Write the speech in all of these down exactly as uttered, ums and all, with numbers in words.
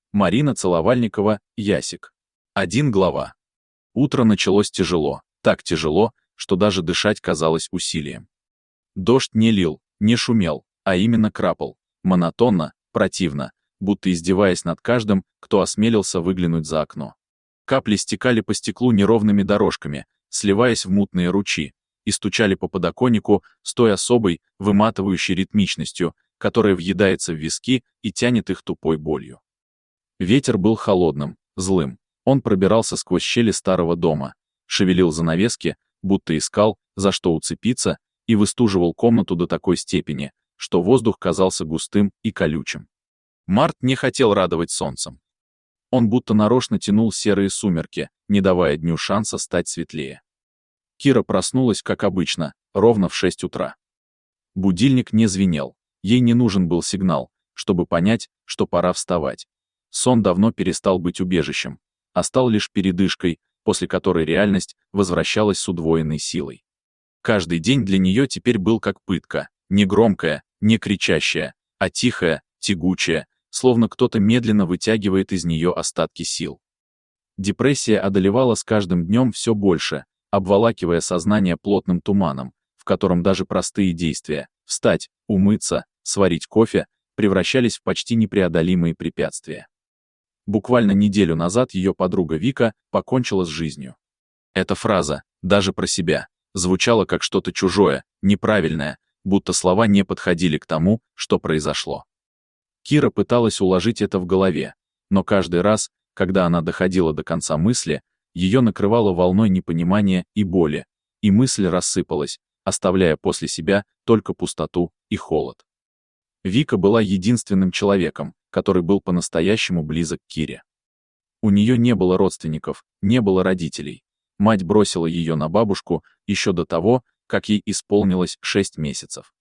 Марина Целовальникова, Ясик. Один глава. Утро началось тяжело, так тяжело, что даже дышать казалось усилием. Дождь не лил, не шумел, а именно крапал, монотонно, противно, будто издеваясь над каждым, кто осмелился выглянуть за окно. Капли стекали по стеклу неровными дорожками, сливаясь в мутные ручьи, и стучали по подоконнику с той особой, выматывающей ритмичностью, которая въедается в виски и тянет их тупой болью. Ветер был холодным, злым. Он пробирался сквозь щели старого дома, шевелил занавески, будто искал, за что уцепиться, и выстуживал комнату до такой степени, что воздух казался густым и колючим. Март не хотел радовать солнцем. Он будто нарочно тянул серые сумерки, не давая дню шанса стать светлее. Кира проснулась, как обычно, ровно в шесть утра. Будильник не звенел, ей не нужен был сигнал, чтобы понять, что пора вставать. Сон давно перестал быть убежищем, а стал лишь передышкой, после которой реальность возвращалась с удвоенной силой. Каждый день для нее теперь был как пытка, не громкая, не кричащая, а тихая, тягучая, словно кто-то медленно вытягивает из нее остатки сил. Депрессия одолевала с каждым днем все больше, обволакивая сознание плотным туманом, в котором даже простые действия — встать, умыться, сварить кофе — превращались в почти непреодолимые препятствия. Буквально неделю назад ее подруга Вика покончила с жизнью. Эта фраза, даже про себя, звучала как что-то чужое, неправильное, будто слова не подходили к тому, что произошло. Кира пыталась уложить это в голове, но каждый раз, когда она доходила до конца мысли, ее накрывало волной непонимания и боли, и мысль рассыпалась, оставляя после себя только пустоту и холод. Вика была единственным человеком, который был по-настоящему близок к Кире. У нее не было родственников, не было родителей. Мать бросила ее на бабушку еще до того, как ей исполнилось шесть месяцев.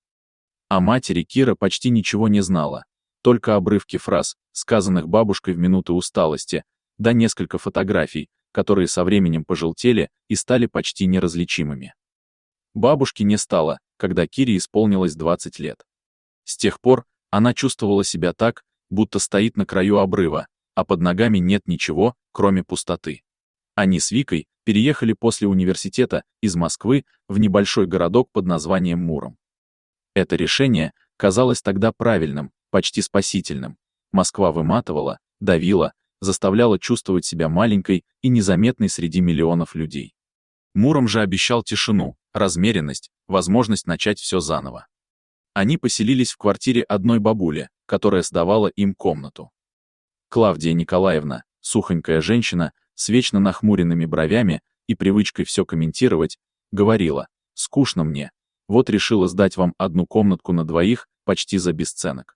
О матери Кира почти ничего не знала, только обрывки фраз, сказанных бабушкой в минуты усталости, да несколько фотографий, которые со временем пожелтели и стали почти неразличимыми. Бабушки не стало, когда Кире исполнилось двадцать лет. С тех пор она чувствовала себя так, будто стоит на краю обрыва, а под ногами нет ничего, кроме пустоты. Они с Викой переехали после университета из Москвы в небольшой городок под названием Муром. Это решение казалось тогда правильным, почти спасительным. Москва выматывала, давила, заставляла чувствовать себя маленькой и незаметной среди миллионов людей. Муром же обещал тишину, размеренность, возможность начать все заново. Они поселились в квартире одной бабули, которая сдавала им комнату. Клавдия Николаевна, сухонькая женщина, с вечно нахмуренными бровями и привычкой все комментировать, говорила: «Скучно мне, вот решила сдать вам одну комнатку на двоих почти за бесценок».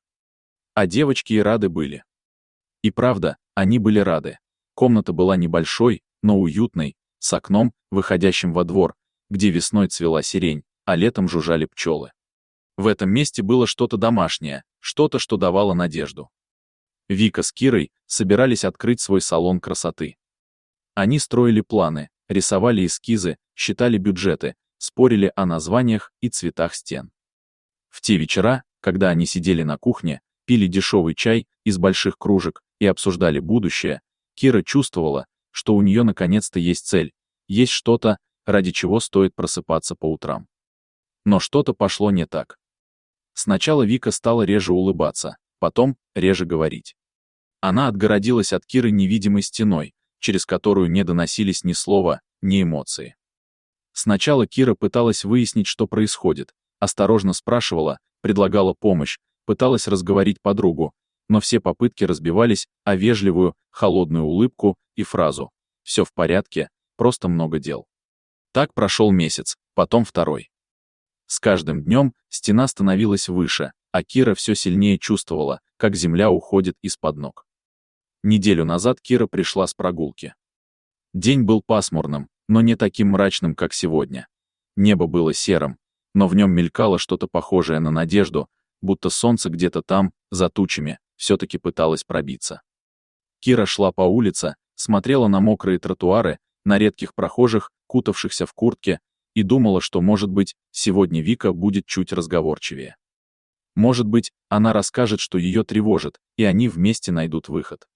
А девочки и рады были. И правда, они были рады. Комната была небольшой, но уютной, с окном, выходящим во двор, где весной цвела сирень, а летом жужжали пчелы. В этом месте было что-то домашнее, что-то, что давало надежду. Вика с Кирой собирались открыть свой салон красоты. Они строили планы, рисовали эскизы, считали бюджеты, спорили о названиях и цветах стен. В те вечера, когда они сидели на кухне, пили дешевый чай из больших кружек и обсуждали будущее, Кира чувствовала, что у нее наконец-то есть цель, есть что-то, ради чего стоит просыпаться по утрам. Но что-то пошло не так. Сначала Вика стала реже улыбаться, потом реже говорить. Она отгородилась от Киры невидимой стеной, через которую не доносились ни слова, ни эмоции. Сначала Кира пыталась выяснить, что происходит, осторожно спрашивала, предлагала помощь, пыталась разговорить подругу, но все попытки разбивались о вежливую, холодную улыбку и фразу: «Все в порядке, просто много дел». Так прошел месяц, потом второй. С каждым днем стена становилась выше, а Кира все сильнее чувствовала, как земля уходит из-под ног. Неделю назад Кира пришла с прогулки. День был пасмурным, но не таким мрачным, как сегодня. Небо было серым, но в нем мелькало что-то похожее на надежду, будто солнце где-то там, за тучами, все-таки пыталось пробиться. Кира шла по улице, смотрела на мокрые тротуары, на редких прохожих, кутавшихся в куртке, и думала, что, может быть, сегодня Вика будет чуть разговорчивее. Может быть, она расскажет, что ее тревожит, и они вместе найдут выход.